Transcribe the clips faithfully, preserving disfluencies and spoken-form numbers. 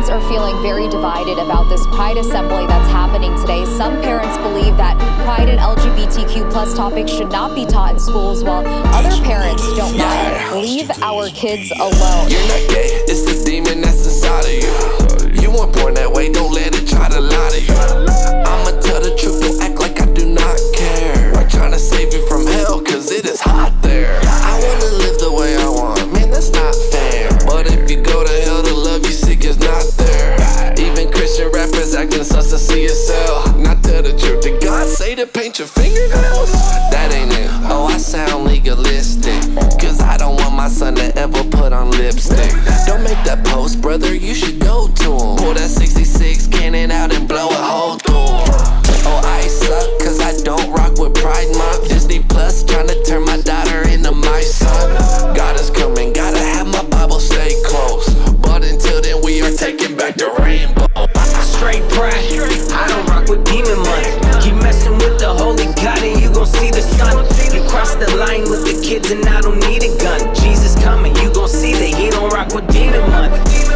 are feeling very divided about this Pride Assembly that's happening today. Some parents believe that Pride and L G B T Q plus topics should not be taught in schools, while other parents don't mind. Leave our kids alone. You're not gay, it's the demon that's inside of you. You weren't born that way, don't let it try to lie to you. I'ma tell the truth, don't act like I do not care. I'm trying to save you from hell, cause it is hot there. I wanna live the way I want, man, that's not fair. But if you go to hell, the love you seek is not there. Even Christian rappers acting sus to see yourself. Not tell the truth, did God say to paint your fingernails? That ain't it, oh I sound legalistic, cause I don't want my son to ever put on lipstick. Don't make that post, brother, you should go to him. Pull that sixty-six cannon out and blow a hole through him. Oh, I suck cause I don't rock with Pride Month. Disney Plus tryna turn my daughter into my son. God is coming, gotta have my Bible stay close. But until then we are taking back the rainbow. Straight pride, I don't rock with demon month. Keep messing with the holy God and you gon' see the sun. You cross the line with the kids and I don't need a gun. Jesus coming, you gon' see that he don't rock with demon month.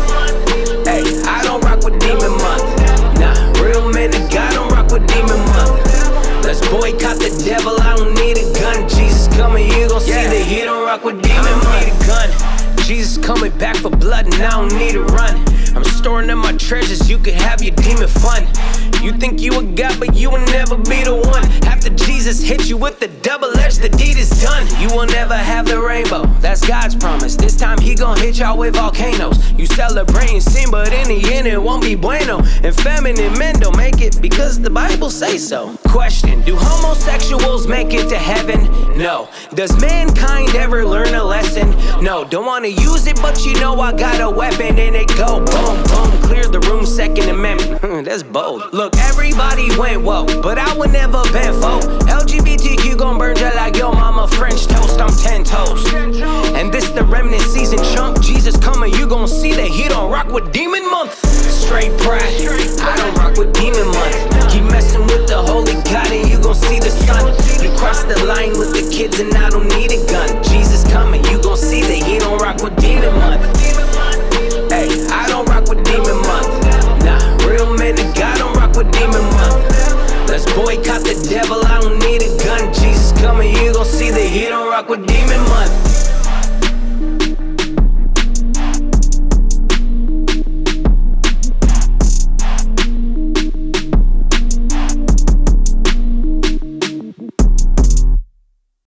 Hey, I don't rock with demon month. Nah, real men and God don't rock with demon month. Let's boycott the devil, I don't need a gun. Jesus coming, you gon' see yeah. that he don't rock with demon month. I don't need a gun. Jesus coming back for blood and I don't need to run. I'm storing up my treasures, you can have your demon fun. You think you a god, but you will never be the one. After Jesus hit you with the double edge, the deed is done. You will never have the rainbow, that's God's promise. This time he gon' hit y'all with volcanoes. You celebrating sin, but in the end it won't be bueno. And feminine men don't make it because the Bible say so. Question, do homosexuals make it to heaven? No. Does mankind ever learn a lesson? No. Don't wanna use it, but you know I got a weapon and it go boom, boom. Clear the room, Second Amendment. That's bold. Look, everybody went woke, but I would never bend foe. L G B T Q gon' burn just like yo mama French toast. I'm ten toes. And this the remnant season, chump. Jesus coming, you gon' see that he don't rock with demon month. Straight pride, I don't rock with demon month. Keep messing with the holy God and you gon' see the sun. You cross the line with the kids and I don't need a gun.